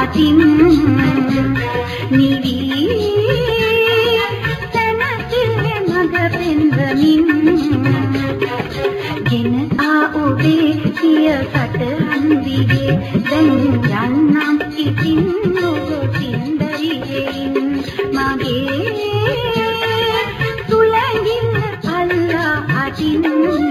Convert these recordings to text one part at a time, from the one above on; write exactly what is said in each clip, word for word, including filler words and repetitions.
අතින් නිවි තනතිල්ලේ මඟ පෙන්වමින් ගෙන ආ ඔබේ සිය සටහන් දිගේ දැන් යන්නම් ඉතින් නොගොසින් දරියෙන් මගේ තුලඟින් අල්ලා අතින්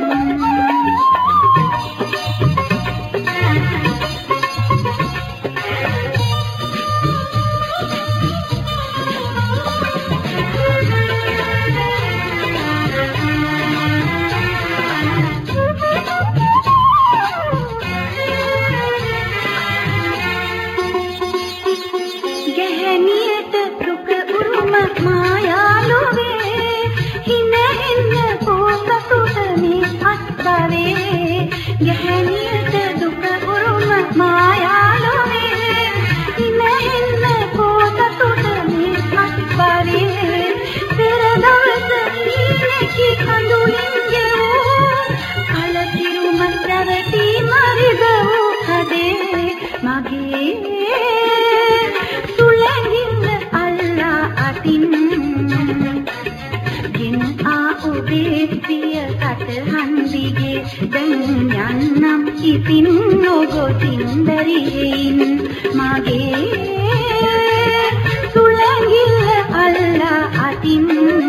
ගැහැණියට දුක උරුම මායාලෝවේ ඉන්න ඉන්න පොතට මේ අත්පරේ පෙර දවස ඊලකි කඳුලින් ගෙවූ කලකිරුම රැවටි මරිද වූ හදේ මගේ තුලඟින් අල්ලා අතින් ගෙන ආ ඔබේ පිය සටහන් දිගේ දැන් යන්නම් ඉතින් නොගොසින් බැරියෙන් මගේ තුලඟිල්ල අල්ලා අතින්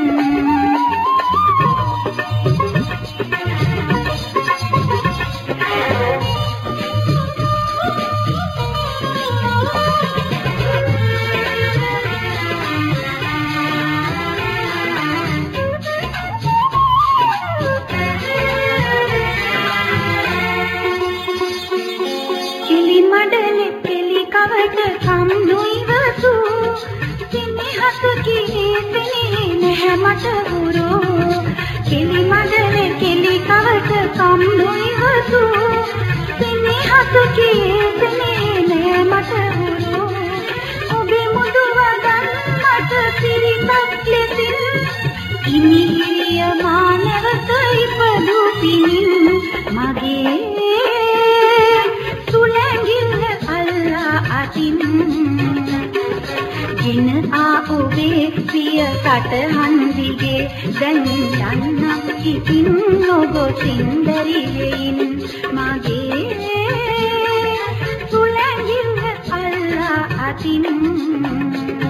මඩලෙ පෙලි කවට කම් නොයිවසු සිනහස කීතේ නැහැ මට හුරු කෙලි මඩලෙ කෙලි කවට කම් නොයිවසු සිනහස කීතේ නැහැ මට හුරු ඔබේ මුදු වදන් මට සිරිතක් ලෙසින් ඉනිහිරිය මානවත ඉපදු පිනින් මගේ ගෙන ආ ඔබේ පිය සටහන් දිගේ දැන් යන්නම් ඉතින් නොගොසින් බැරියෙන් මගේ තුලඟිල්ල අල්ලා අතින්